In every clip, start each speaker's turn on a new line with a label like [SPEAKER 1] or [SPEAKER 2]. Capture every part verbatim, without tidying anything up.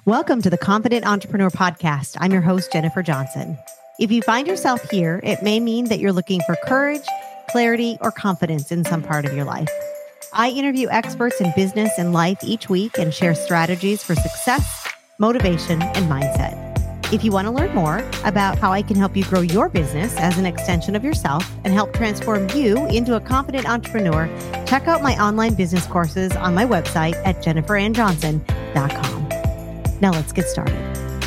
[SPEAKER 1] Welcome to the Confident Entrepreneur Podcast. I'm your host, Jennifer Johnson. If you find yourself here, it may mean that you're looking for courage, clarity, or confidence in some part of your life. I interview experts in business and life each week and share strategies for success, motivation, and mindset. If you want to learn more about how I can help you grow your business as an extension of yourself and help transform you into a confident entrepreneur, check out my online business courses on my website at jennifer ann johnson dot com. Now let's get started.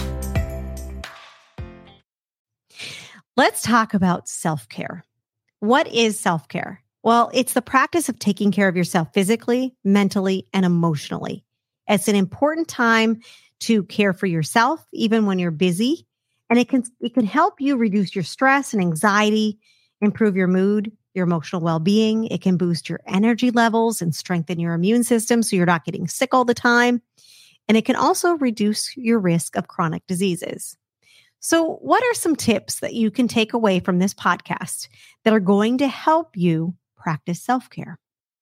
[SPEAKER 1] Let's talk about self-care. What is self-care? Well, it's the practice of taking care of yourself physically, mentally, and emotionally. It's an important time to care for yourself, even when you're busy. And it can, it can help you reduce your stress and anxiety, improve your mood, your emotional well-being. It can boost your energy levels and strengthen your immune system so you're not getting sick all the time. And it can also reduce your risk of chronic diseases. So what are some tips that you can take away from this podcast that are going to help you practice self-care?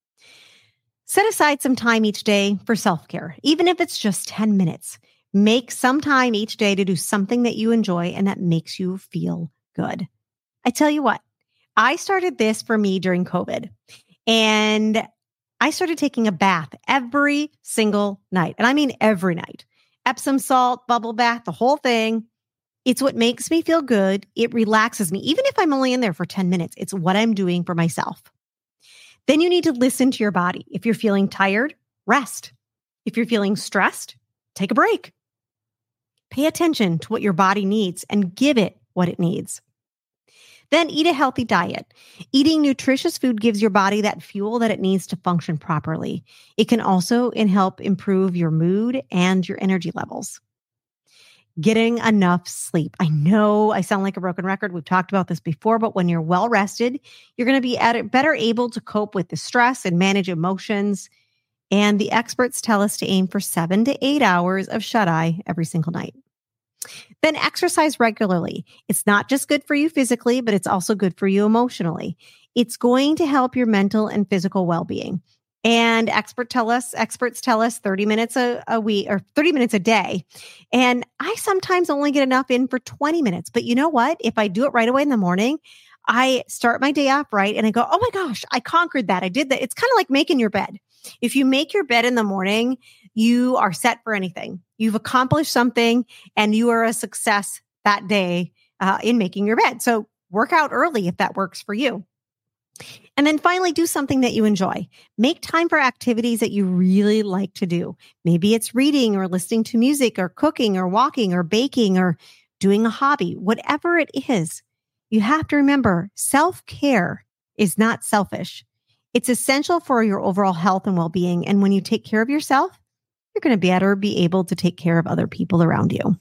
[SPEAKER 1] Set aside some time each day for self-care, even if it's just ten minutes. Make some time each day to do something that you enjoy and that makes you feel good. I tell you what, I started this for me during COVID, and I started taking a bath every single night. And I mean every night. Epsom salt, bubble bath, the whole thing. It's what makes me feel good. It relaxes me. Even if I'm only in there for ten minutes, it's what I'm doing for myself. Then you need to listen to your body. If you're feeling tired, rest. If you're feeling stressed, take a break. Pay attention to what your body needs and give it what it needs. Then eat a healthy diet. Eating nutritious food gives your body that fuel that it needs to function properly. It can also help improve your mood and your energy levels. Getting enough sleep. I know I sound like a broken record. We've talked about this before, but when you're well rested, you're going to be at better able to cope with the stress and manage emotions. And the experts tell us to aim for seven to eight hours of shut-eye every single night. Then exercise regularly. It's not just good for you physically, but it's also good for you emotionally. It's going to help your mental and physical well-being. And expert tell us, experts tell us thirty minutes a, a week or thirty minutes a day. And I sometimes only get enough in for twenty minutes. But you know what? If I do it right away in the morning, I start my day off right and I go, oh my gosh, I conquered that. I did that. It's kind of like making your bed. If you make your bed in the morning, you are set for anything. You've accomplished something and you are a success that day uh, in making your bed. So work out early if that works for you. And then finally, do something that you enjoy. Make time for activities that you really like to do. Maybe it's reading or listening to music or cooking or walking or baking or doing a hobby, whatever it is. You have to remember, self-care is not selfish. It's essential for your overall health and well-being. And when you take care of yourself, you're going to be better be able to take care of other people around you.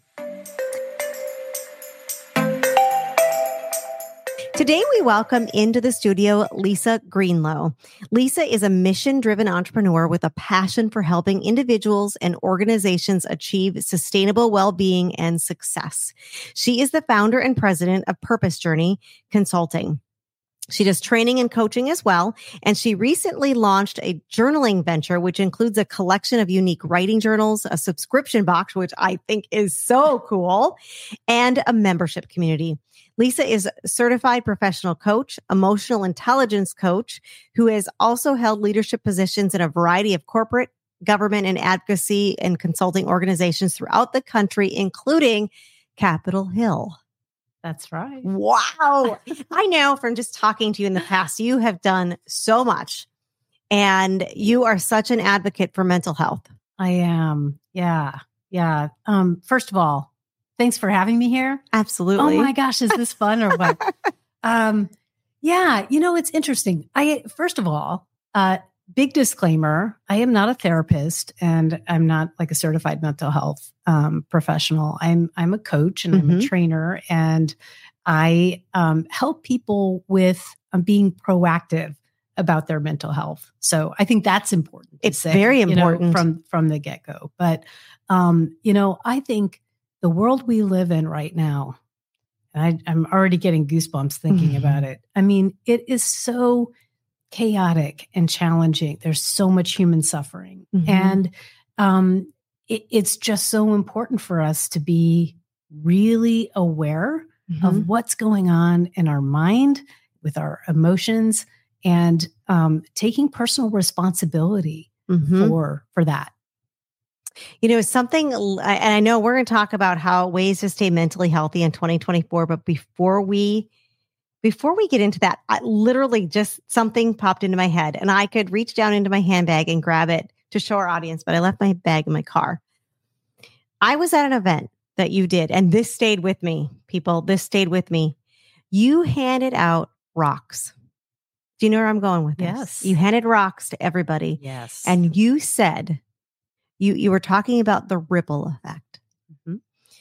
[SPEAKER 1] Today, we welcome into the studio Lisa Greenlow. Lisa is a mission-driven entrepreneur with a passion for helping individuals and organizations achieve sustainable well-being and success. She is the founder and president of Purpose Journey Consulting. She does training and coaching as well, and she recently launched a journaling venture, which includes a collection of unique writing journals, a subscription box, which I think is so cool, and a membership community. Lisa is a certified professional coach, emotional intelligence coach, who has also held leadership positions in a variety of corporate, government, and advocacy and consulting organizations throughout the country, including Capitol Hill.
[SPEAKER 2] That's right.
[SPEAKER 1] Wow. I know from just talking to you in the past, you have done so much and you are such an advocate for mental health.
[SPEAKER 2] I am. Yeah. Yeah. Um, first of all, thanks for having me here.
[SPEAKER 1] Absolutely.
[SPEAKER 2] Oh my gosh, is this fun or what? um, yeah, you know, it's interesting. I, first of all, uh, big disclaimer, I am not a therapist and I'm not like a certified mental health um, professional. I'm I'm a coach and
[SPEAKER 1] Mm-hmm.
[SPEAKER 2] I'm a trainer, and I um, help people with um, being proactive about their mental health. So I think that's important.
[SPEAKER 1] It's
[SPEAKER 2] say,
[SPEAKER 1] very
[SPEAKER 2] you know,
[SPEAKER 1] important
[SPEAKER 2] from from the get-go. But um, you know, I think the world we live in right now, and I, I'm already getting goosebumps thinking
[SPEAKER 1] Mm-hmm.
[SPEAKER 2] about it. I mean, it is so chaotic and challenging. There's so much human suffering.
[SPEAKER 1] Mm-hmm.
[SPEAKER 2] And, um, it, it's just so important for us to be really aware mm-hmm. of what's going on in our mind with our emotions and um, taking personal responsibility mm-hmm. for, for that.
[SPEAKER 1] You know, something, and I know we're going to talk about how ways to stay mentally healthy in twenty twenty-four, but before we, before we get into that, I literally just something popped into my head and I could reach down into my handbag and grab it to show our audience, but I left my bag in my car. I was at an event that you did, and this stayed with me, people, this stayed with me. You handed out rocks. Do you know where I'm going with this?
[SPEAKER 2] Yes.
[SPEAKER 1] You handed rocks to everybody.
[SPEAKER 2] Yes.
[SPEAKER 1] And you said, You you were talking about the ripple effect. Mm-hmm.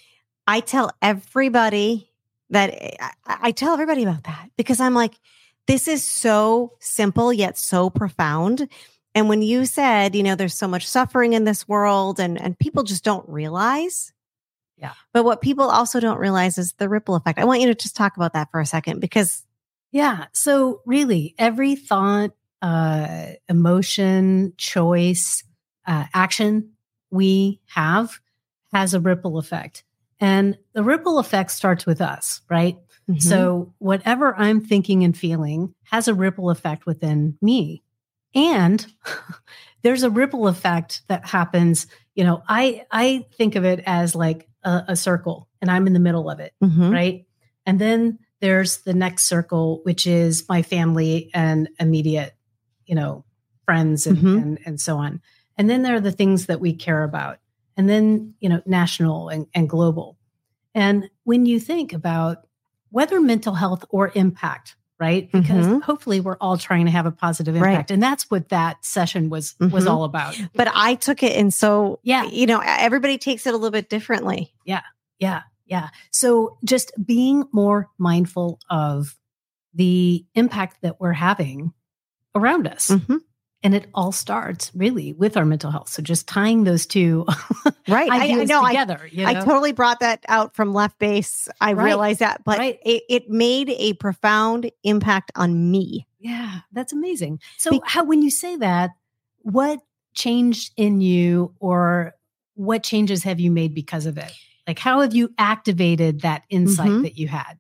[SPEAKER 1] I tell everybody that I, I tell everybody about that because I'm like, this is so simple yet so profound. And when you said, you know, there's so much suffering in this world and, and people just don't realize.
[SPEAKER 2] Yeah.
[SPEAKER 1] But what people also don't realize is the ripple effect. I want you to just talk about that for a second because.
[SPEAKER 2] Yeah. So really every thought, uh, emotion, choice, Uh, action we have has a ripple effect. And the ripple effect starts with us, right? Mm-hmm. So whatever I'm thinking and feeling has a ripple effect within me. And there's a ripple effect that happens, you know, I, I think of it as like a, a circle and I'm in the middle of it, mm-hmm. right? And then there's the next circle, which is my family and immediate, you know, friends and, mm-hmm. and, and so on. And then there are the things that we care about. And then, you know, national and, and global. And when you think about whether mental health or impact, right? Because mm-hmm. hopefully we're all trying to have a positive impact. Right. And that's what that session was, mm-hmm. was all about.
[SPEAKER 1] But I took it. And so, yeah, you know, everybody takes it a little bit differently.
[SPEAKER 2] Yeah. Yeah. Yeah. So just being more mindful of the impact that we're having around us. Mm-hmm. And it all starts really with our mental health. So just tying those two
[SPEAKER 1] right. I, I know
[SPEAKER 2] together.
[SPEAKER 1] I,
[SPEAKER 2] you know?
[SPEAKER 1] I totally brought that out from Left Base. I right. realized that, but right. it, it made a profound impact on me.
[SPEAKER 2] Yeah, that's amazing. So Be- how, when you say that, what changed in you or what changes have you made because of it? Like how have you activated that insight mm-hmm. that you had?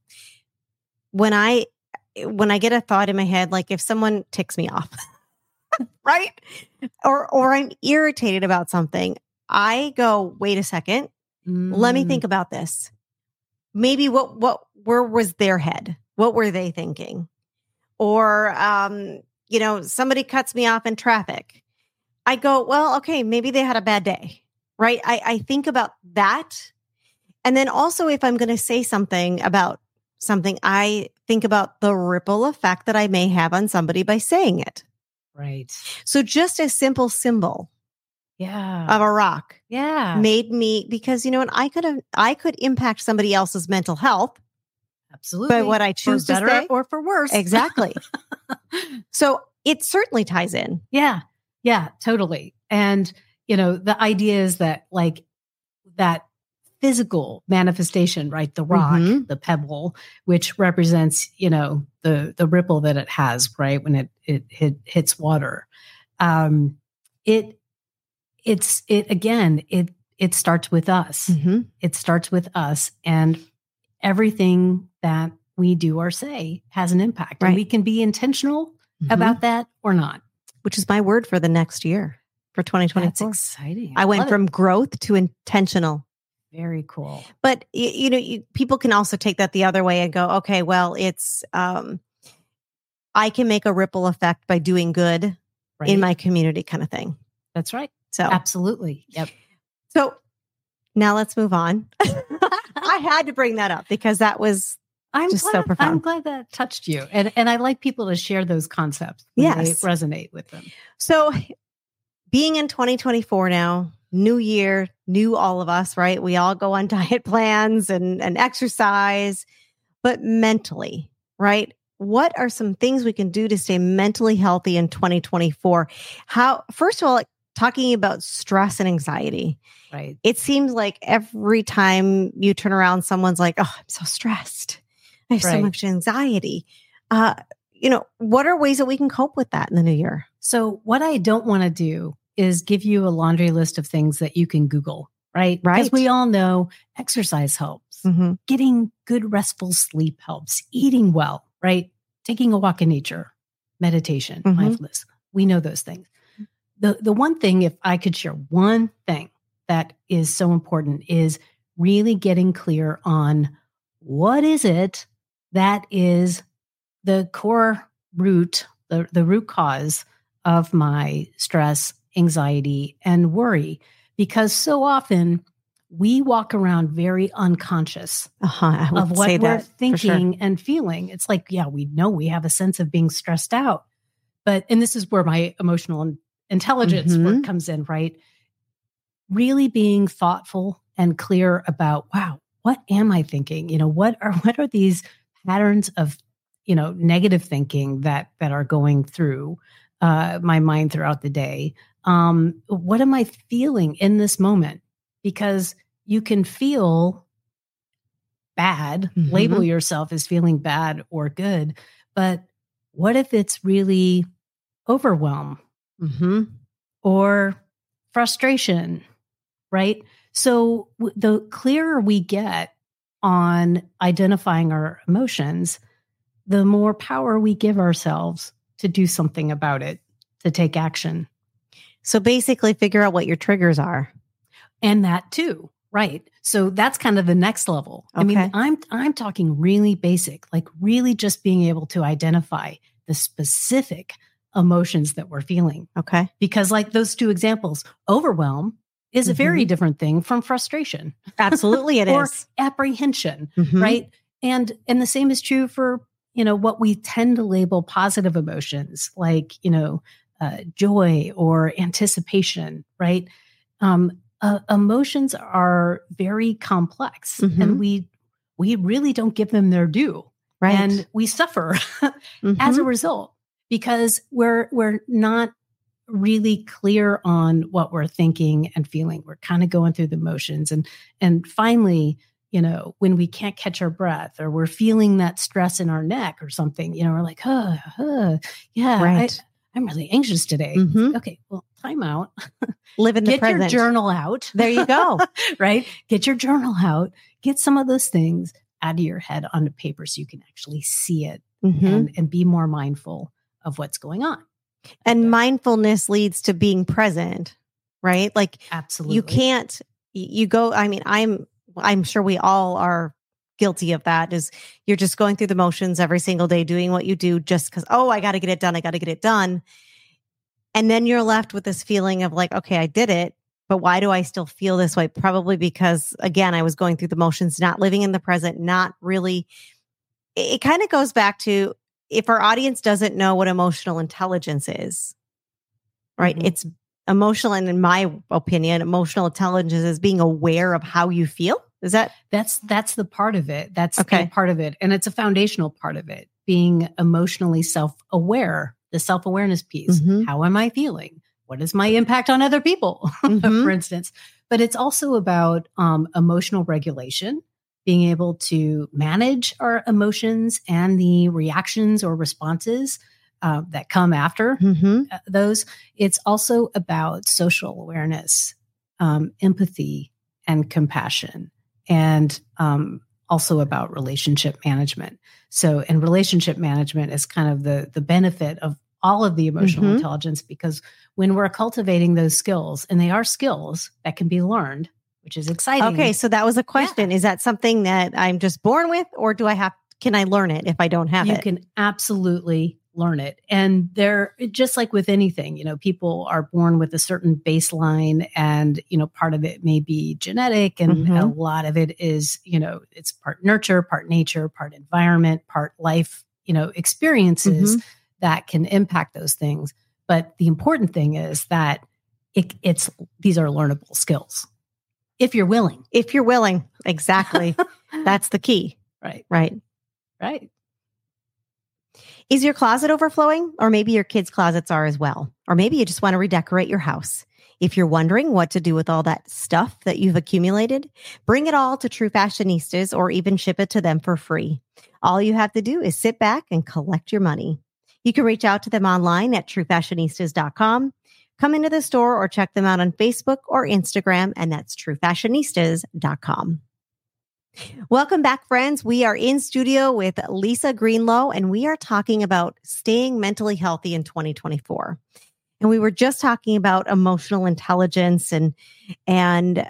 [SPEAKER 1] When I, when I get a thought in my head, like if someone ticks me off, right? Or or I'm irritated about something. I go, wait a second. Mm. Let me think about this. Maybe what what where was their head? What were they thinking? Or um, you know, somebody cuts me off in traffic. I go, well, okay, maybe they had a bad day. Right? I, I think about that. And then also if I'm gonna say something about something, I think about the ripple effect that I may have on somebody by saying it.
[SPEAKER 2] Right.
[SPEAKER 1] So just a simple symbol
[SPEAKER 2] yeah.
[SPEAKER 1] of a rock
[SPEAKER 2] yeah.
[SPEAKER 1] made me, because you know what, I could have, I could impact somebody else's mental health.
[SPEAKER 2] Absolutely.
[SPEAKER 1] By what I choose
[SPEAKER 2] for better
[SPEAKER 1] to say.
[SPEAKER 2] Or for worse.
[SPEAKER 1] Exactly. So it certainly ties in.
[SPEAKER 2] Yeah. Yeah, totally. And, you know, the idea is that like that physical manifestation, right? The rock, mm-hmm. the pebble, which represents, you know, the, the ripple that it has, right? When it, it, it hits water. Um, it, it's, it, again, it, it starts with us. Mm-hmm. It starts with us and everything that we do or say has an impact
[SPEAKER 1] right.
[SPEAKER 2] and we can be intentional mm-hmm. about that or not.
[SPEAKER 1] Which is my word for the next year for twenty twenty-four.
[SPEAKER 2] That's exciting.
[SPEAKER 1] I, I went from
[SPEAKER 2] it.
[SPEAKER 1] growth to intentional.
[SPEAKER 2] Very cool.
[SPEAKER 1] But, you, you know, you, people can also take that the other way and go, okay, well, it's, um, I can make a ripple effect by doing good right. in my community kind of thing.
[SPEAKER 2] That's right.
[SPEAKER 1] So
[SPEAKER 2] absolutely. Yep.
[SPEAKER 1] So now let's move on. I had to bring that up because that was
[SPEAKER 2] I'm
[SPEAKER 1] just
[SPEAKER 2] glad,
[SPEAKER 1] so profound.
[SPEAKER 2] I'm glad that touched you. And, and I like people to share those concepts when yes. they resonate with them.
[SPEAKER 1] So being in twenty twenty-four now, new year, new all of us, right? We all go on diet plans and, and exercise, but mentally, right? What are some things we can do to stay mentally healthy in twenty twenty-four? How, first of all, like, talking about stress and anxiety,
[SPEAKER 2] right?
[SPEAKER 1] It seems like every time you turn around, someone's like, oh, I'm so stressed. I have right. so much anxiety. Uh, you know, what are ways that we can cope with that in the new year?
[SPEAKER 2] So what I don't want to do is give you a laundry list of things that you can Google, right?
[SPEAKER 1] Right.
[SPEAKER 2] Because we all know exercise helps.
[SPEAKER 1] Mm-hmm.
[SPEAKER 2] Getting good restful sleep helps. Eating well, right? Taking a walk in nature, meditation,
[SPEAKER 1] Mm-hmm.
[SPEAKER 2] mindfulness. We know those things. The the one thing, if I could share one thing that is so important, is really getting clear on what is it that is the core root, the, the root cause of my stress, anxiety, and worry. Because so often we walk around very unconscious
[SPEAKER 1] Uh-huh. I would
[SPEAKER 2] of what
[SPEAKER 1] say
[SPEAKER 2] we're
[SPEAKER 1] that, for
[SPEAKER 2] thinking
[SPEAKER 1] sure.
[SPEAKER 2] and feeling. It's like, yeah, we know we have a sense of being stressed out. But, and this is where my emotional intelligence
[SPEAKER 1] Mhm.
[SPEAKER 2] work comes in, right? Really being thoughtful and clear about, wow, what am I thinking? You know, what are, what are these patterns of, you know, negative thinking that, that are going through uh, my mind throughout the day? Um, what am I feeling in this moment? Because you can feel bad,
[SPEAKER 1] Mhm.
[SPEAKER 2] label yourself as feeling bad or good, but what if it's really overwhelm
[SPEAKER 1] Mm-hmm.
[SPEAKER 2] or frustration, right? So w- the clearer we get on identifying our emotions, the more power we give ourselves to do something about it, to take action.
[SPEAKER 1] So basically figure out what your triggers are.
[SPEAKER 2] And that too, right? So that's kind of the next level. I mean,
[SPEAKER 1] Okay.
[SPEAKER 2] I'm I'm talking really basic, like really just being able to identify the specific emotions that we're feeling.
[SPEAKER 1] Okay.
[SPEAKER 2] Because like those two examples, overwhelm is a very
[SPEAKER 1] Mhm.
[SPEAKER 2] different thing from frustration.
[SPEAKER 1] Absolutely it
[SPEAKER 2] or
[SPEAKER 1] is.
[SPEAKER 2] apprehension,
[SPEAKER 1] Mhm.
[SPEAKER 2] right? And and the same is true for, you know, what we tend to label positive emotions, like, you know, uh, joy or anticipation, right? Um, uh, emotions are very complex,
[SPEAKER 1] Mhm.
[SPEAKER 2] and we we really don't give them their due,
[SPEAKER 1] Right.
[SPEAKER 2] and we suffer
[SPEAKER 1] Mhm.
[SPEAKER 2] as a result because we're we're not really clear on what we're thinking and feeling. We're kind of going through the motions, and and finally, you know, when we can't catch our breath or we're feeling that stress in our neck or something, you know, we're like, huh, huh yeah,
[SPEAKER 1] Right.
[SPEAKER 2] I, I'm really anxious today.
[SPEAKER 1] Mhm.
[SPEAKER 2] Okay, well, time out.
[SPEAKER 1] Live in the
[SPEAKER 2] Get your
[SPEAKER 1] present.
[SPEAKER 2] journal out.
[SPEAKER 1] There you go.
[SPEAKER 2] Right? Get your journal out. Get some of those things out of your head onto paper so you can actually see it
[SPEAKER 1] Mhm.
[SPEAKER 2] and, and be more mindful of what's going on.
[SPEAKER 1] And mindfulness leads to being present, right? Like
[SPEAKER 2] Absolutely.
[SPEAKER 1] you can't, y- you go, I mean, I'm, I'm sure we all are guilty of that, is you're just going through the motions every single day, doing what you do just because, oh, I got to get it done. I got to get it done. And then you're left with this feeling of like, okay, I did it, but why do I still feel this way? Probably because, again, I was going through the motions, not living in the present, not really. It, it kind of goes back to, if our audience doesn't know what emotional intelligence is, right?
[SPEAKER 2] Mhm.
[SPEAKER 1] It's emotional. And in my opinion, emotional intelligence is being aware of how you feel. Is that?
[SPEAKER 2] That's that's the part of it. That's
[SPEAKER 1] Okay.
[SPEAKER 2] a part of it. And it's a foundational part of it, being emotionally self-aware, the self-awareness piece.
[SPEAKER 1] Mhm.
[SPEAKER 2] How am I feeling? What is my impact on other people,
[SPEAKER 1] Mhm.
[SPEAKER 2] for instance? But it's also about um, emotional regulation, being able to manage our emotions and the reactions or responses uh, that come after
[SPEAKER 1] Mhm.
[SPEAKER 2] uh, those. It's also about social awareness, um, empathy, and compassion, and um, also about relationship management. So, and relationship management is kind of the the benefit of all of the emotional
[SPEAKER 1] Mhm.
[SPEAKER 2] intelligence, because when we're cultivating those skills, and they are skills that can be learned, which is exciting.
[SPEAKER 1] Okay. So that was a question. Is that something that I'm just born with, or do I have, can I learn it if I don't have
[SPEAKER 2] you
[SPEAKER 1] it?
[SPEAKER 2] can absolutely learn it. And they're just like with anything, you know, people are born with a certain baseline, and, you know, part of it may be genetic, and
[SPEAKER 1] Mhm.
[SPEAKER 2] a lot of it is, you know, it's part nurture, part nature, part environment, part life, you know, experiences
[SPEAKER 1] Mhm.
[SPEAKER 2] that can impact those things. But the important thing is that it, it's, these are learnable skills if you're willing.
[SPEAKER 1] If you're willing. Exactly. That's the key.
[SPEAKER 2] Right.
[SPEAKER 1] Right.
[SPEAKER 2] Right.
[SPEAKER 1] Is your closet overflowing? Or maybe your kids' closets are as well. Or maybe you just want to redecorate your house. If you're wondering what to do with all that stuff that you've accumulated, bring it all to True Fashionistas, or even ship it to them for free. All you have to do is sit back and collect your money. You can reach out to them online at true fashionistas dot com. Come into the store or check them out on Facebook or Instagram, and that's true fashionistas dot com. Welcome back, friends. We are in studio with Lisa Greenlow, and we are talking about staying mentally healthy in twenty twenty-four. And we were just talking about emotional intelligence and, and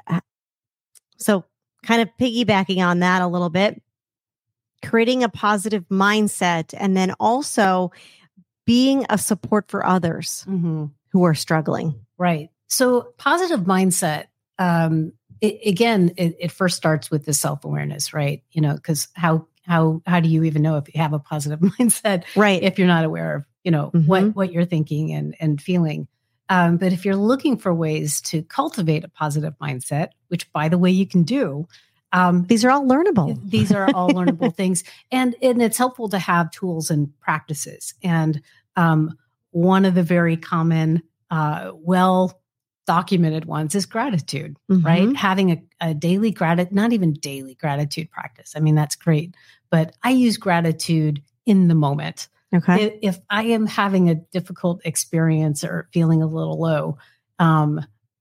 [SPEAKER 1] so kind of piggybacking on that a little bit, creating a positive mindset, and then also being a support for others mm-hmm. who are struggling.
[SPEAKER 2] Right. So positive mindset, um, it, again, it, it first starts with the self-awareness, right? You know, because how how how do you even know if you have a positive mindset,
[SPEAKER 1] right?
[SPEAKER 2] If you're not aware of, you know, mm-hmm. what what you're thinking and and feeling. Um, but if you're looking for ways to cultivate a positive mindset, which, by the way, you can do.
[SPEAKER 1] Um, these are all learnable.
[SPEAKER 2] These are all learnable things. And, and it's helpful to have tools and practices. And um, one of the very common, uh, well-documented ones is gratitude, mm-hmm. right? Having a, a daily gratitude, not even daily gratitude practice. I mean, that's great. But I use gratitude in the moment.
[SPEAKER 1] Okay.
[SPEAKER 2] If, if I am having a difficult experience or feeling a little low, um,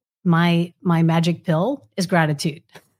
[SPEAKER 2] my my magic pill is gratitude.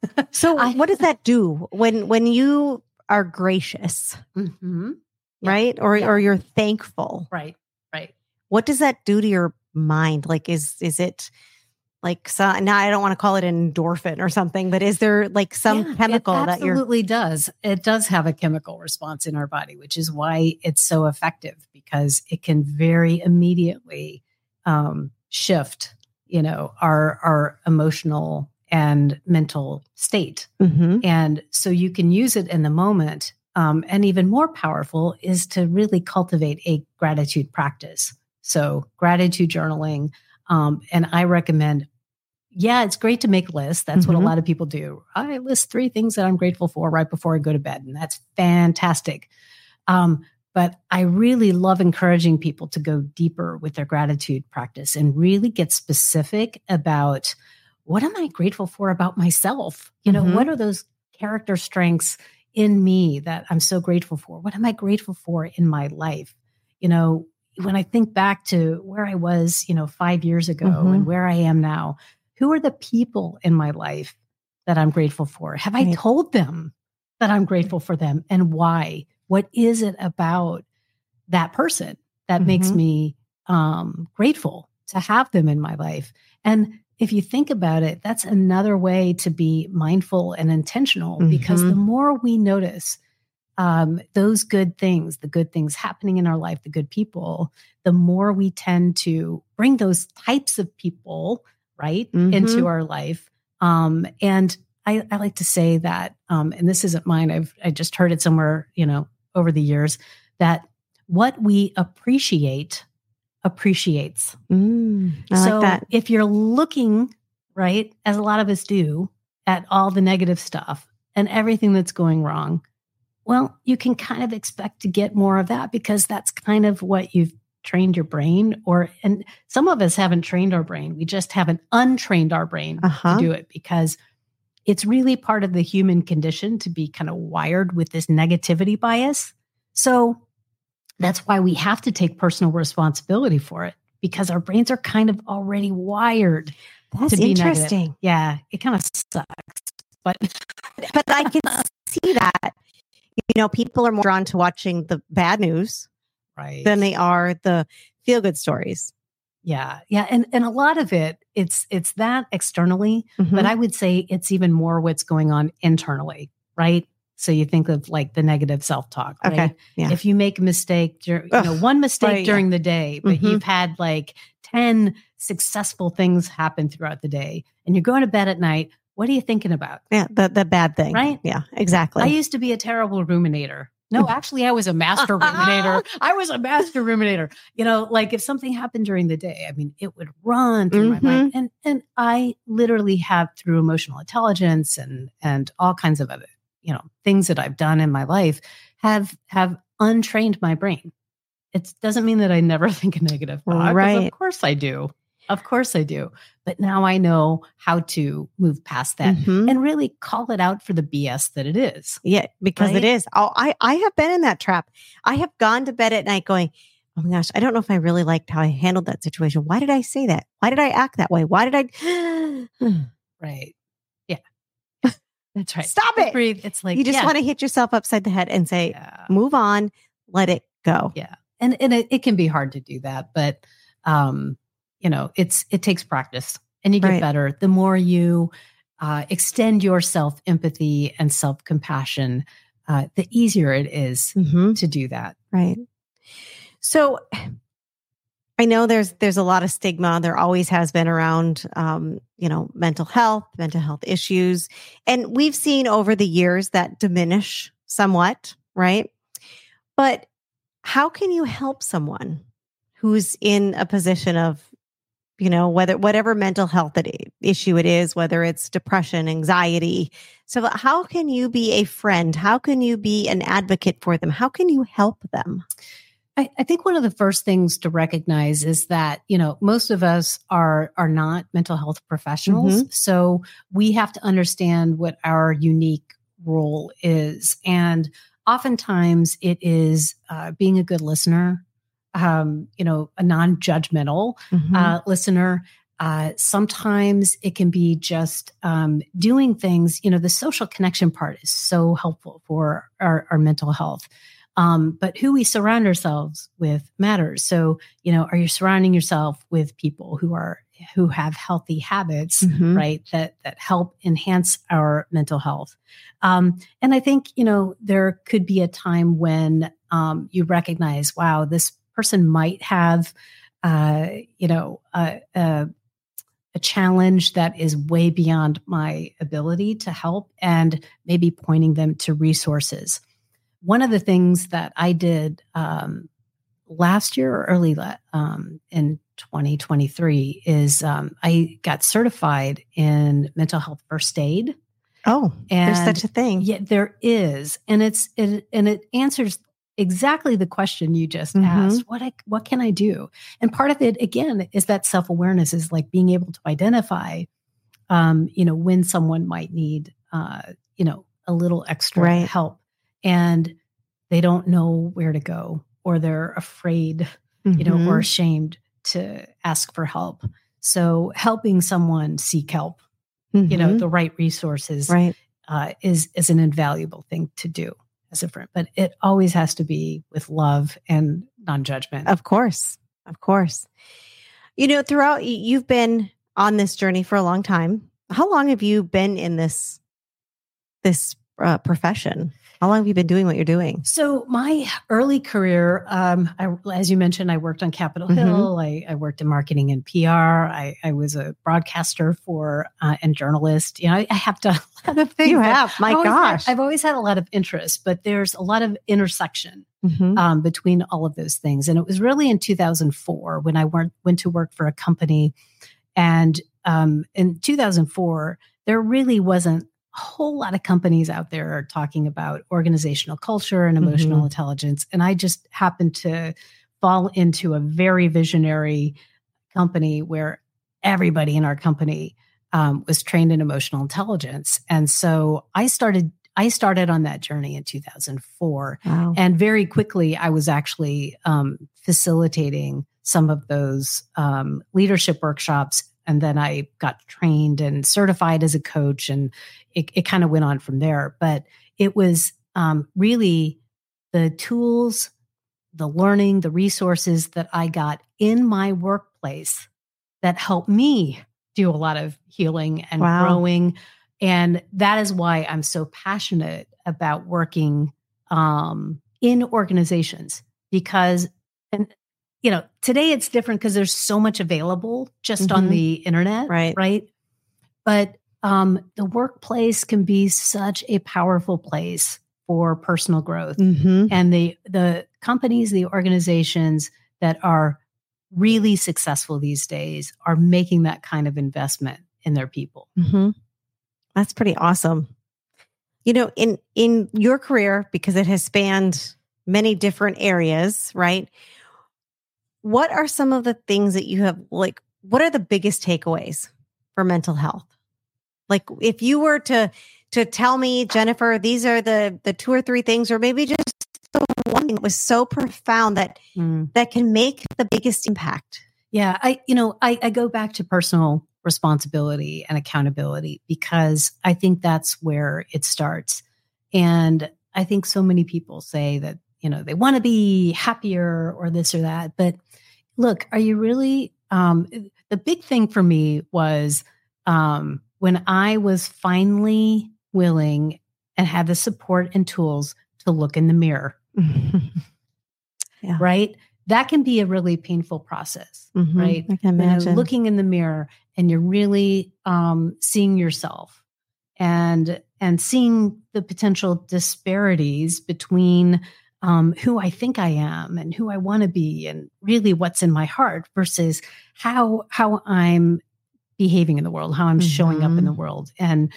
[SPEAKER 1] So I, what does that do when when you are gracious,
[SPEAKER 2] mm-hmm.
[SPEAKER 1] yeah. right? Or
[SPEAKER 2] yeah.
[SPEAKER 1] or you're thankful,
[SPEAKER 2] right? Right.
[SPEAKER 1] What does that do to your mind? Like, is is it like so? Now I don't want to call it an endorphin or something, but is there like some
[SPEAKER 2] yeah,
[SPEAKER 1] chemical
[SPEAKER 2] it
[SPEAKER 1] that you're
[SPEAKER 2] absolutely does? It does have a chemical response in our body, which is why it's so effective, because it can very immediately um, shift, you know, our our emotional and mental state.
[SPEAKER 1] Mm-hmm.
[SPEAKER 2] And so you can use it in the moment. Um, and even more powerful is to really cultivate a gratitude practice. So gratitude journaling. Um, and I recommend, yeah, it's great to make lists. That's mm-hmm. what a lot of people do. I list three things that I'm grateful for right before I go to bed. And that's fantastic. Um, but I really love encouraging people to go deeper with their gratitude practice and really get specific about, what am I grateful for about myself? You know, mm-hmm. what are those character strengths in me that I'm so grateful for? What am I grateful for in my life? You know, when I think back to where I was, you know, five years ago mm-hmm. and where I am now, who are the people in my life that I'm grateful for? Have right. I told them that I'm grateful for them, and why? What is it about that person that mm-hmm. makes me um, grateful to have them in my life? And if you think about it, that's another way to be mindful and intentional, mm-hmm. because the more we notice um, those good things, the good things happening in our life, the good people, the more we tend to bring those types of people, right, mm-hmm. into our life. Um, and I, I like to say that, um, and this isn't mine, I've I just heard it somewhere, you know, over the years, that what we appreciate appreciates.
[SPEAKER 1] Mm, I
[SPEAKER 2] so
[SPEAKER 1] like that.
[SPEAKER 2] If you're looking, right, as a lot of us do, at all the negative stuff and everything that's going wrong, well, you can kind of expect to get more of that, because that's kind of what you've trained your brain, or, and some of us haven't trained our brain. We just haven't untrained our brain uh-huh. to do it, because it's really part of the human condition to be kind of wired with this negativity bias. So that's why we have to take personal responsibility for it, because our brains are kind of already wired
[SPEAKER 1] That's
[SPEAKER 2] to be
[SPEAKER 1] interesting.
[SPEAKER 2] Negative. Yeah, it kind of sucks, but
[SPEAKER 1] but I can see that. You know, people are more drawn to watching the bad news,
[SPEAKER 2] right,
[SPEAKER 1] than they are the feel good stories.
[SPEAKER 2] Yeah, yeah, and and a lot of it, it's it's that externally, mm-hmm. but I would say it's even more what's going on internally, right? So you think of like the negative self-talk, right?
[SPEAKER 1] Okay. Yeah.
[SPEAKER 2] If you make a mistake, you know, one mistake right, during yeah. the day, but mm-hmm. you've had like ten successful things happen throughout the day, and you're going to bed at night, what are you thinking about?
[SPEAKER 1] Yeah, the, the bad thing.
[SPEAKER 2] Right?
[SPEAKER 1] Yeah, exactly.
[SPEAKER 2] I used to be a terrible ruminator. No, actually, I was a master ruminator. I was a master ruminator. You know, like if something happened during the day, I mean, it would run through mm-hmm. my mind. And and I literally have, through emotional intelligence and and all kinds of other, you know, things that I've done in my life, have have untrained my brain. It doesn't mean that I never think a negative thought.
[SPEAKER 1] Right.
[SPEAKER 2] Of course I do. Of course I do. But now I know how to move past that mm-hmm. and really call it out for the B S that it is.
[SPEAKER 1] Yeah, because right? it is. Oh, I, I have been in that trap. I have gone to bed at night going, oh my gosh, I don't know if I really liked how I handled that situation. Why did I say that? Why did I act that way? Why did I?
[SPEAKER 2] Right. Yeah. That's right.
[SPEAKER 1] Stop
[SPEAKER 2] Just
[SPEAKER 1] it.
[SPEAKER 2] breathe. It's like,
[SPEAKER 1] You just
[SPEAKER 2] yeah.
[SPEAKER 1] want to hit yourself upside the head and say,
[SPEAKER 2] Yeah.
[SPEAKER 1] move on, let it go.
[SPEAKER 2] Yeah. And, and it, it can be hard to do that, but, um, you know, it's, it takes practice and you get
[SPEAKER 1] Right.
[SPEAKER 2] better. The more you, uh, extend your self empathy and self compassion, uh, the easier it is
[SPEAKER 1] Mm-hmm.
[SPEAKER 2] to do that.
[SPEAKER 1] Right. So I know there's, there's a lot of stigma. There always has been around, um, you know, mental health, mental health issues. And we've seen over the years that diminish somewhat, right? But how can you help someone who's in a position of, you know, whether, whatever mental health it, issue it is, whether it's depression, anxiety. So how can you be a friend? How can you be an advocate for them? How can you help them?
[SPEAKER 2] I, I think one of the first things to recognize is that, you know, most of us are are not mental health professionals.
[SPEAKER 1] Mm-hmm.
[SPEAKER 2] So we have to understand what our unique role is. And oftentimes it is uh, being a good listener, um, you know, a non-judgmental
[SPEAKER 1] Mm-hmm.
[SPEAKER 2] uh, listener. Uh, sometimes it can be just um, doing things, you know, the social connection part is so helpful for our, our mental health. Um, but who we surround ourselves with matters. So, you know, are you surrounding yourself with people who are, who have healthy habits,
[SPEAKER 1] Mm-hmm.
[SPEAKER 2] right? That, that help enhance our mental health. Um, and I think, you know, there could be a time when, um, you recognize, wow, this person might have, uh, you know, a, a, a challenge that is way beyond my ability to help, and maybe pointing them to resources. One of the things that I did um, last year or early um, in twenty twenty-three is um, I got certified in mental health first aid.
[SPEAKER 1] Oh,
[SPEAKER 2] And
[SPEAKER 1] there's such a thing.
[SPEAKER 2] Yeah, there is, and it's it, and it answers exactly the question you just
[SPEAKER 1] Mhm.
[SPEAKER 2] asked. What I, what can I do? And part of it again is that self awareness, is like being able to identify, um, you know, when someone might need, uh, you know, a little extra
[SPEAKER 1] Right.
[SPEAKER 2] help, and they don't know where to go, or they're afraid, you know, or
[SPEAKER 1] Mhm.
[SPEAKER 2] ashamed to ask for help. So helping someone seek help, you know,
[SPEAKER 1] Mhm.
[SPEAKER 2] the right resources,
[SPEAKER 1] Right.
[SPEAKER 2] uh, is, is an invaluable thing to do as a friend, but it always has to be with love and non-judgment.
[SPEAKER 1] Of course. Of course. You know, throughout, y- you've been on this journey for a long time. How long have you been in this, this uh, profession? How long have you been doing what you're doing?
[SPEAKER 2] So my early career, um, I, as you mentioned, I worked on Capitol
[SPEAKER 1] Mhm.
[SPEAKER 2] Hill. I, I worked in marketing and P R. I, I was a broadcaster for uh, and journalist. You know, I, I have done a lot of things.
[SPEAKER 1] You
[SPEAKER 2] that
[SPEAKER 1] have, my
[SPEAKER 2] I've always had-
[SPEAKER 1] gosh.
[SPEAKER 2] I've always had a lot of interest, but there's a lot of intersection
[SPEAKER 1] Mhm.
[SPEAKER 2] um, between all of those things. And it was really in two thousand four when I went, went to work for a company. And um, in two thousand four, there really wasn't a whole lot of companies out there talking about organizational culture and emotional
[SPEAKER 1] Mhm.
[SPEAKER 2] intelligence. And I just happened to fall into a very visionary company where everybody in our company um, was trained in emotional intelligence. And so I started, I started on that journey in two thousand four.
[SPEAKER 1] Wow.
[SPEAKER 2] And very quickly, I was actually um, facilitating some of those um, leadership workshops. And then I got trained and certified as a coach, and it, it kind of went on from there. But it was um, really the tools, the learning, the resources that I got in my workplace that helped me do a lot of healing and
[SPEAKER 1] Wow.
[SPEAKER 2] growing. And that is why I'm so passionate about working um, in organizations, because, and you know, today it's different because there's so much available just on
[SPEAKER 1] Mhm.
[SPEAKER 2] the internet,
[SPEAKER 1] Right.
[SPEAKER 2] right? But um, the workplace can be such a powerful place for personal growth.
[SPEAKER 1] Mhm.
[SPEAKER 2] And the the companies, the organizations that are really successful these days are making that kind of investment in their people.
[SPEAKER 1] Mhm. That's pretty awesome. You know, in in your career, because it has spanned many different areas, right? What are some of the things that you have, like, what are the biggest takeaways for mental health? Like, if you were to to tell me, Jennifer, these are the the two or three things, or maybe just the one one thing that was so profound that
[SPEAKER 2] Mm.
[SPEAKER 1] that can make the biggest impact.
[SPEAKER 2] Yeah, I you know, I, I go back to personal responsibility and accountability because I think that's where it starts. And I think so many people say that, you know, they want to be happier or this or that. But look, are you really um the big thing for me was um when I was finally willing and had the support and tools to look in the mirror.
[SPEAKER 1] Yeah.
[SPEAKER 2] Right? That can be a really painful process,
[SPEAKER 1] Mhm.
[SPEAKER 2] right?
[SPEAKER 1] I can
[SPEAKER 2] You know,
[SPEAKER 1] imagine.
[SPEAKER 2] looking in the mirror and you're really um, seeing yourself and and seeing the potential disparities between um, who I think I am and who I want to be, and really what's in my heart versus how how I'm behaving in the world, how I'm showing up in the
[SPEAKER 1] Mhm.
[SPEAKER 2] world, and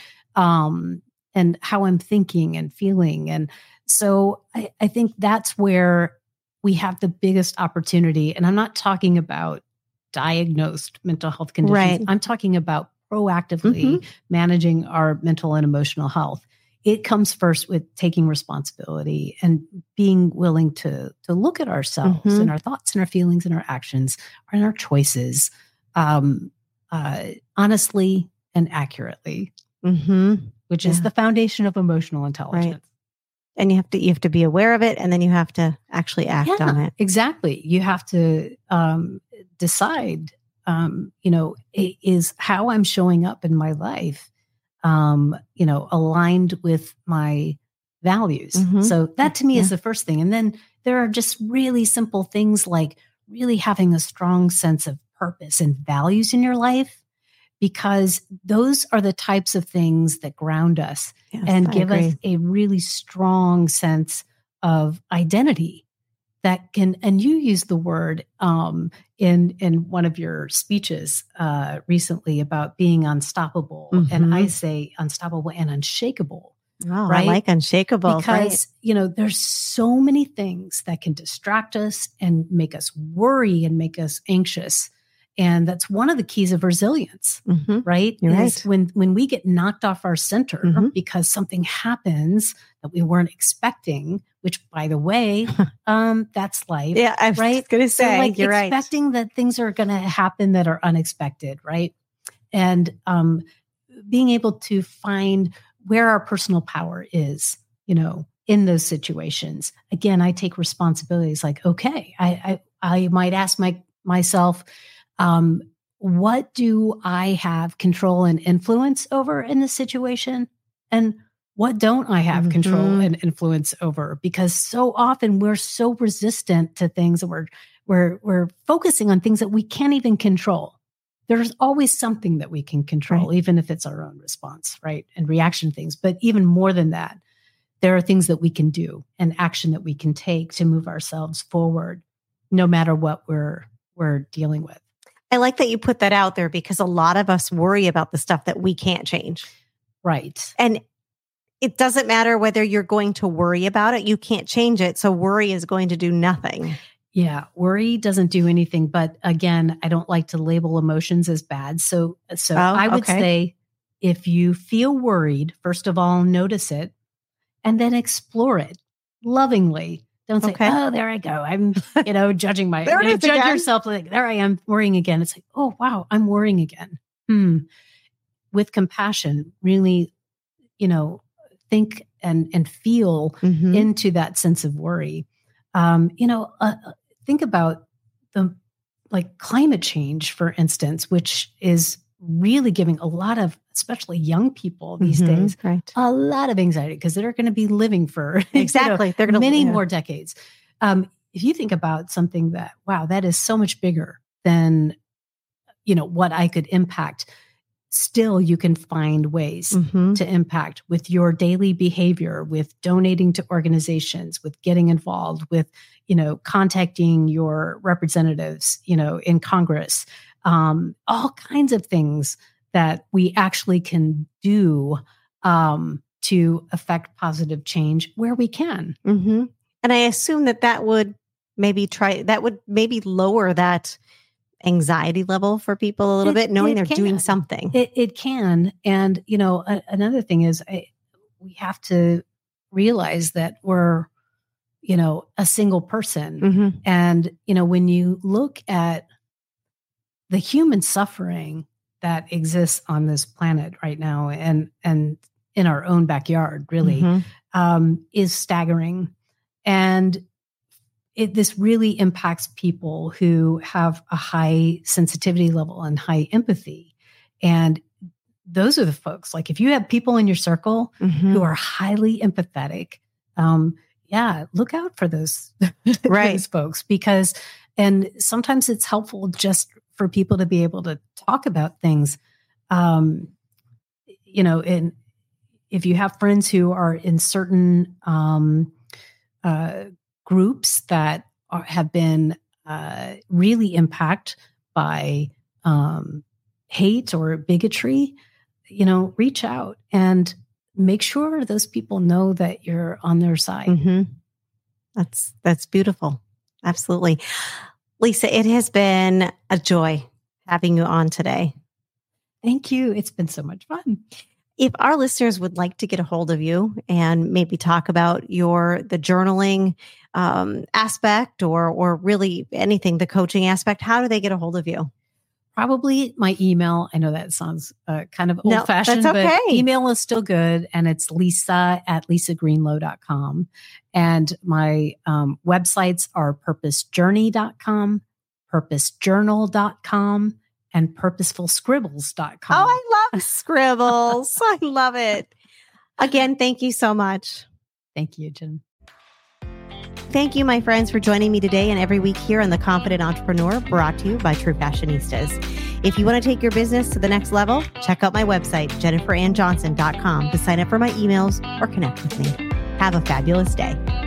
[SPEAKER 2] um, and how I'm thinking and feeling. And so I, I think that's where we have the biggest opportunity. And I'm not talking about diagnosed mental health conditions.
[SPEAKER 1] Right.
[SPEAKER 2] I'm talking about proactively
[SPEAKER 1] Mhm.
[SPEAKER 2] managing our mental and emotional health. It comes first with taking responsibility and being willing to, to look at ourselves
[SPEAKER 1] Mhm.
[SPEAKER 2] and our thoughts and our feelings and our actions and our choices um, uh, honestly and accurately,
[SPEAKER 1] Mhm.
[SPEAKER 2] which is
[SPEAKER 1] Yeah.
[SPEAKER 2] the foundation of emotional intelligence.
[SPEAKER 1] And you have to you have to be aware of it, and then you have to actually act on it.
[SPEAKER 2] Exactly. You have to um, decide, um, you know, i- is how I'm showing up in my life, um, you know, aligned with my values.
[SPEAKER 1] Mhm.
[SPEAKER 2] So that to me
[SPEAKER 1] Yeah.
[SPEAKER 2] is the first thing. And then there are just really simple things like really having a strong sense of purpose and values in your life, because those are the types of things that ground us
[SPEAKER 1] Yes,
[SPEAKER 2] and
[SPEAKER 1] I
[SPEAKER 2] give us
[SPEAKER 1] agree.
[SPEAKER 2] a really strong sense of identity that can, and you used the word um, in in one of your speeches uh, recently about being unstoppable, and I
[SPEAKER 1] Mhm.
[SPEAKER 2] say unstoppable and unshakable,
[SPEAKER 1] Oh, I
[SPEAKER 2] right?
[SPEAKER 1] like unshakable.
[SPEAKER 2] Because
[SPEAKER 1] Right.
[SPEAKER 2] you know there's so many things that can distract us and make us worry and make us anxious, and that's one of the keys of resilience,
[SPEAKER 1] Mhm.
[SPEAKER 2] right?
[SPEAKER 1] You're
[SPEAKER 2] is
[SPEAKER 1] right.
[SPEAKER 2] when when we get knocked off our center
[SPEAKER 1] Mhm.
[SPEAKER 2] because something happens that we weren't expecting, which by the way, um, that's life.
[SPEAKER 1] Yeah, I was
[SPEAKER 2] right?
[SPEAKER 1] just gonna
[SPEAKER 2] So
[SPEAKER 1] say,
[SPEAKER 2] like
[SPEAKER 1] you're right.
[SPEAKER 2] expecting that things are going to happen that are unexpected, right? And um, being able to find where our personal power is, you know, in those situations. Again, I take responsibilities. Like, okay, I I, I might ask my myself, um, what do I have control and influence over in this situation, and what don't I have control
[SPEAKER 1] Mhm.
[SPEAKER 2] and influence over? Because so often we're so resistant to things, and we're we're we're focusing on things that we can't even control. There's always something that we can control,
[SPEAKER 1] Right.
[SPEAKER 2] even if it's our own response, right? And reaction to things. But even more than that, there are things that we can do and action that we can take to move ourselves forward, no matter what we're we're dealing with.
[SPEAKER 1] I like that you put that out there, because a lot of us worry about the stuff that we can't change.
[SPEAKER 2] Right.
[SPEAKER 1] And it doesn't matter whether you're going to worry about it, you can't change it. So worry is going to do nothing.
[SPEAKER 2] Yeah, worry doesn't do anything. But again, I don't like to label emotions as bad. So, so
[SPEAKER 1] Oh,
[SPEAKER 2] I would
[SPEAKER 1] okay.
[SPEAKER 2] say if you feel worried, first of all, notice it and then explore it lovingly. Don't say,
[SPEAKER 1] Okay.
[SPEAKER 2] "Oh, there I go. I'm, you know, judging my."
[SPEAKER 1] There
[SPEAKER 2] You
[SPEAKER 1] it
[SPEAKER 2] know,
[SPEAKER 1] is
[SPEAKER 2] judge
[SPEAKER 1] again.
[SPEAKER 2] yourself like, "There I am, worrying again." It's like, "Oh, wow, I'm worrying again." Hmm. With compassion, really, you know, think and and feel
[SPEAKER 1] Mhm.
[SPEAKER 2] into that sense of worry. Um, you know, uh, uh, think about the like climate change, for instance, which is really giving a lot of, especially young people these
[SPEAKER 1] Mhm.
[SPEAKER 2] days,
[SPEAKER 1] Right.
[SPEAKER 2] a lot of anxiety because they're going to be living for you know,
[SPEAKER 1] Exactly. They're gonna
[SPEAKER 2] many
[SPEAKER 1] yeah.
[SPEAKER 2] more decades. Um, if you think about something that, wow, that is so much bigger than you know what I could impact, still you can find ways
[SPEAKER 1] Mhm.
[SPEAKER 2] to impact with your daily behavior, with donating to organizations, with getting involved, with you know contacting your representatives, you know in Congress, um, all kinds of things that we actually can do um, to affect positive change where we can.
[SPEAKER 1] Mhm. And I assume that that would maybe try that would maybe lower that anxiety level for people a little
[SPEAKER 2] It,
[SPEAKER 1] bit, knowing
[SPEAKER 2] it
[SPEAKER 1] they're doing
[SPEAKER 2] can.
[SPEAKER 1] something.
[SPEAKER 2] It, it can. And, you know, a, another thing is I, we have to realize that we're you know, a single person.
[SPEAKER 1] Mm-hmm.
[SPEAKER 2] And, you know, when you look at the human suffering that exists on this planet right now and, and in our own backyard, really,
[SPEAKER 1] Mm-hmm.
[SPEAKER 2] um, is staggering. And it, this really impacts people who have a high sensitivity level and high empathy. And those are the folks, like if you have people in your circle
[SPEAKER 1] Mm-hmm.
[SPEAKER 2] who are highly empathetic, um, yeah, look out for those,
[SPEAKER 1] Right.
[SPEAKER 2] those folks, because, and sometimes it's helpful just for people to be able to talk about things. Um, you know, and if you have friends who are in certain um, uh, groups that are, have been uh, really impacted by um, hate or bigotry, you know, reach out and make sure those people know that you're on their side.
[SPEAKER 1] Mm-hmm. That's, that's beautiful. Absolutely. Lisa, it has been a joy having you on today.
[SPEAKER 2] Thank you. It's been so much fun.
[SPEAKER 1] If our listeners would like to get a hold of you and maybe talk about your, the journaling um, aspect or, or really anything, the coaching aspect, how do they get a hold of you?
[SPEAKER 2] Probably my email. I know that sounds uh, kind of
[SPEAKER 1] No,
[SPEAKER 2] old fashioned,
[SPEAKER 1] that's okay.
[SPEAKER 2] but email is still good. And it's Lisa at lisa greenlow dot com. And my um, websites are purpose journey dot com, purpose journal dot com, and purposeful scribbles dot com.
[SPEAKER 1] Oh, I love scribbles. I love it. Again, thank you so much.
[SPEAKER 2] Thank you, Jen.
[SPEAKER 1] Thank you, my friends, for joining me today and every week here on The Confident Entrepreneur, brought to you by True Fashionistas. If you want to take your business to the next level, check out my website, jennifer ann johnson dot com, to sign up for my emails or connect with me. Have a fabulous day.